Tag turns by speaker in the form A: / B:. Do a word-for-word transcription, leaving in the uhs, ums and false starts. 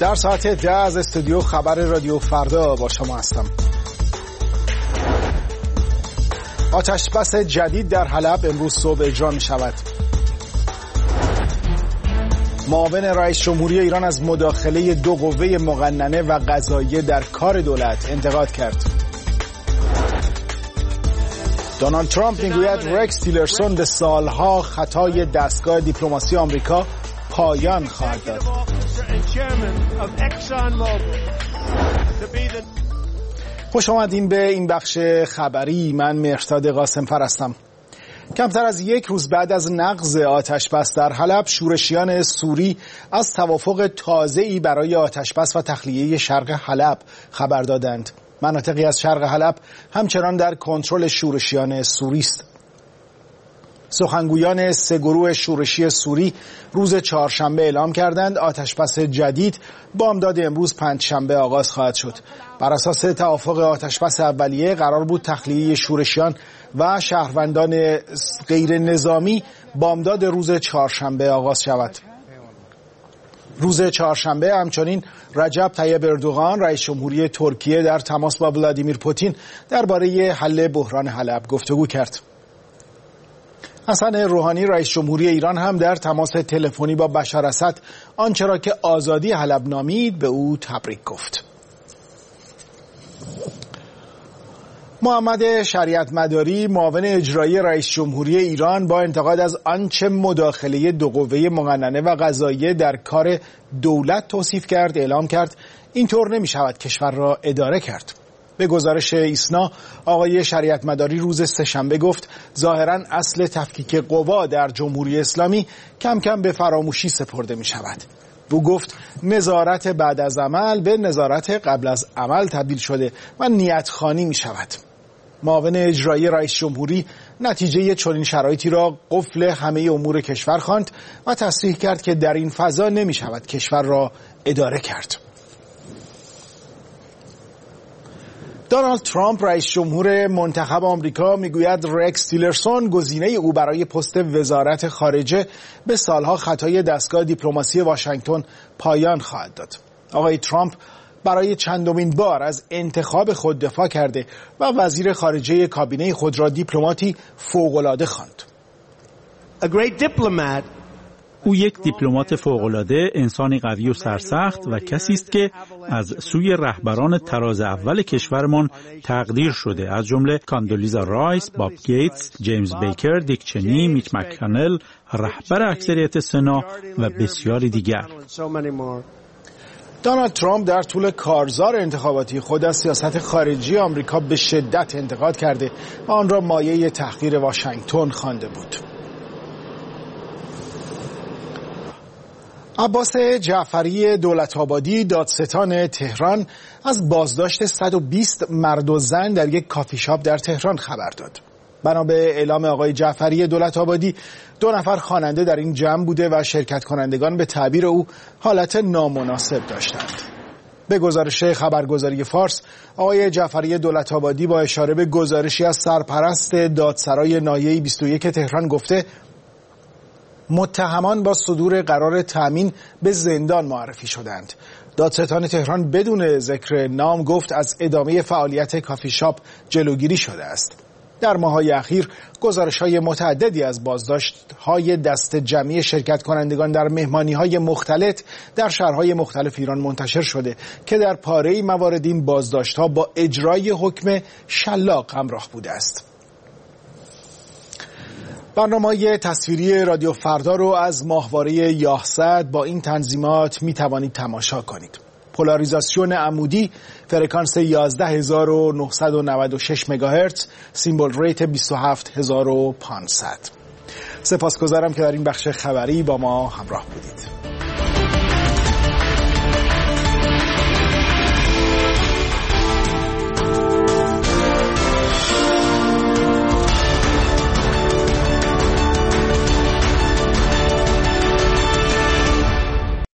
A: در ساعت ده از استودیو خبر رادیو فردا با شما هستم. آتش بس جدید در حلب امروز صبح اجرا می شود. معاون رئیس جمهوری ایران از مداخله دو قوه مقننه و قضاییه در کار دولت انتقاد کرد. دونالد ترامپ میگوید رکس تیلرسون به سالها خطای دستگاه دیپلماسی آمریکا پایان خواهد داد. خوش آمدین به این بخش خبری. من مهرداد قاسم‌فر هستم. کمتر از یک روز بعد از نقض آتش بس در حلب، شورشیان سوری از توافق تازه‌ای برای آتش بس و تخلیه شرق حلب خبر دادند. مناطقی از شرق حلب همچنان در کنترل شورشیان سوری است. سخنگویان سه گروه شورشی سوری روز چهارشنبه اعلام کردند آتش بس جدید بامداد امروز پنجشنبه آغاز خواهد شد. بر اساس توافق آتش بس اولیه قرار بود تخلیه شورشیان و شهروندان غیر نظامی بامداد روز چهارشنبه آغاز شود. روز چهارشنبه همچنین رجب طیب اردوغان رئیس جمهوری ترکیه در تماس با ولادیمیر پوتین درباره حل بحران حلب گفتگو کرد. حسن روحانی رئیس جمهوری ایران هم در تماس تلفنی با بشار اسد آنچه را که آزادی حلب نامید به او تبریک گفت. محمد شریعت مداری معاون اجرایی رئیس جمهوری ایران با انتقاد از آنچه مداخله دو قوه مقننه و قضاییه در کار دولت توصیف کرد اعلام کرد اینطور نمی شود کشور را اداره کرد. به گزارش ایسنا آقای شریعت مداری روز سه‌شنبه گفت ظاهراً اصل تفکیک قوا در جمهوری اسلامی کم کم به فراموشی سپرده می شود. او گفت نظارت بعد از عمل به نظارت قبل از عمل تبدیل شده و نیت‌خوانی می شود. معاون اجرایی رئیس جمهوری نتیجه چنین شرایطی را قفل همه امور کشور خواند و تصریح کرد که در این فضا نمی شود کشور را اداره کرد. دونالد ترامپ رئیس جمهور منتخب آمریکا میگوید رکس تیلرسون گزینه او برای پست وزارت خارجه به سالها خطای دستگاه دیپلماسی واشنگتن پایان خواهد داد. آقای ترامپ برای چندمین بار از انتخاب خود دفاع کرده و وزیر خارجه کابینه خود را دیپلماتی فوق‌العاده خواند.
B: A great diplomat.
C: او یک دیپلمات فوق‌العاده، انسانی قوی و سرسخت و کسی است که از سوی رهبران تراز اول کشورمان تقدیر شده، از جمله کاندولیزا رایس، باب گیتس، جیمز بیکر، دیک چنی، میچ مک‌کانل، رهبر اکثریت سنا و بسیاری دیگر.
A: دونالد ترامپ در طول کارزار انتخاباتی خود از سیاست خارجی آمریکا به شدت انتقاد کرده و آن را مایه تحقیر واشنگتن خوانده بود. عباس جعفری دولت‌آبادی دادستان تهران از بازداشت صد و بیست مرد و زن در یک کافی شاپ در تهران خبر داد. بنا به اعلام آقای جعفری دولت‌آبادی دو نفر خواننده در این جمع بوده و شرکت کنندگان به تعبیر او حالت نامناسب داشتند. به گزارش خبرگزاری فارس، آقای جعفری دولت‌آبادی با اشاره به گزارشی از سرپرست دادسرای ناحیه بیست و یک تهران گفته متهمان با صدور قرار تأمین به زندان معرفی شدند. دادستان تهران بدون ذکر نام گفت از ادامه فعالیت کافی شاپ جلوگیری شده است. در ماه‌های اخیر گزارش‌های متعددی از بازداشت‌های دست جمعی شرکت کنندگان در مهمانی‌های مختلط در شهرهای مختلف ایران منتشر شده که در پاره‌ای موارد این بازداشت‌ها با اجرای حکم شلاق همراه بوده است. برنامه‌های تصویری رادیو فردا رو از ماهواره یاهصد با این تنظیمات می توانید تماشا کنید. پولاریزاسیون عمودی، فرکانس یازده هزار و نهصد و نود و شش مگاهرتز، سیمبل ریت بیست و هفت هزار و پانصد. سپاسگزارم که در این بخش خبری با ما همراه بودید.